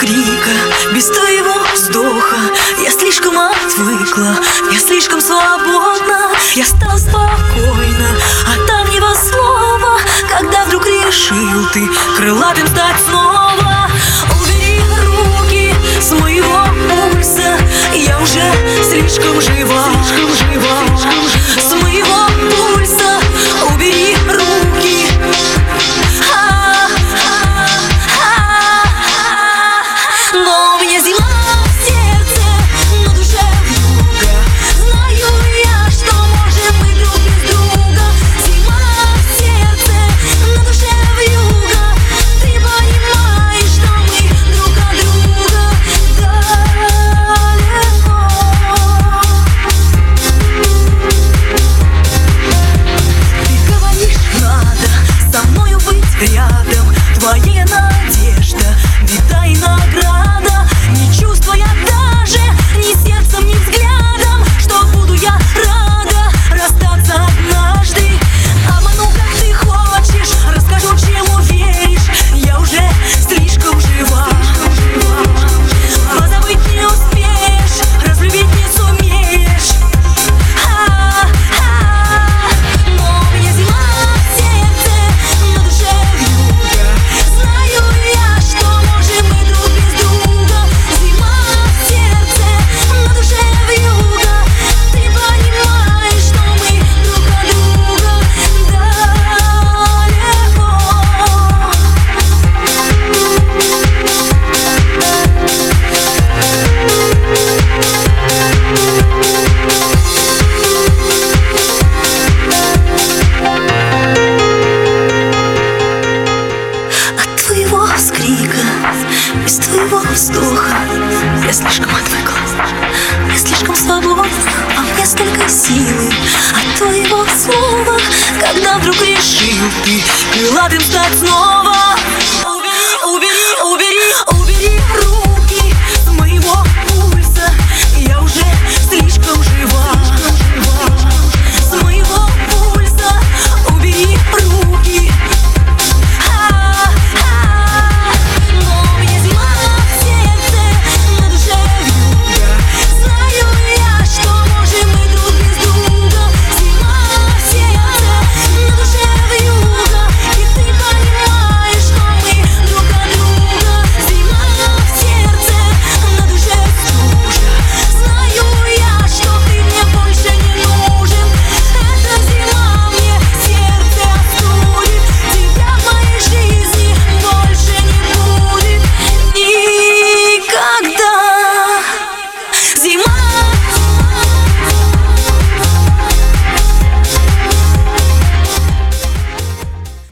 крика, без твоего вздоха я слишком отвыкла, я слишком свободна. Я стала спокойна от давнего слова, когда вдруг решил ты крылатым стать снова. Убери руки с моего пульса, я уже слишком жива. С моего пульса убери руки. Но у меня зима в сердце, на душе вьюга. Знаю я, что можем мы друг без друга. Зима в сердце, на душе вьюга. Ты понимаешь, что мы друг от друга далеко. Ты говоришь, надо со мною быть рядом. Твоя надежда, беда и награда. Не чувствуя даже ни сердцем, ни взглядом, что буду я рада расстаться однажды. Обману, как ты хочешь, расскажу, чему веришь. Я уже слишком жива. Позабыть не успеешь, разлюбить не сумеешь. Но у меня зима в сердце, на душе вьюга. Знаю я, что можем мы друг без друга. Зима в сердце, на душе вьюга. Ты понимаешь, что мы друг от друга далеко. От твоего вскрика, без твоего вздоха я слишком отвыкла, я слишком свободна, а мне столько силы от твоего слова, когда вдруг решил ты крылатым стать снова.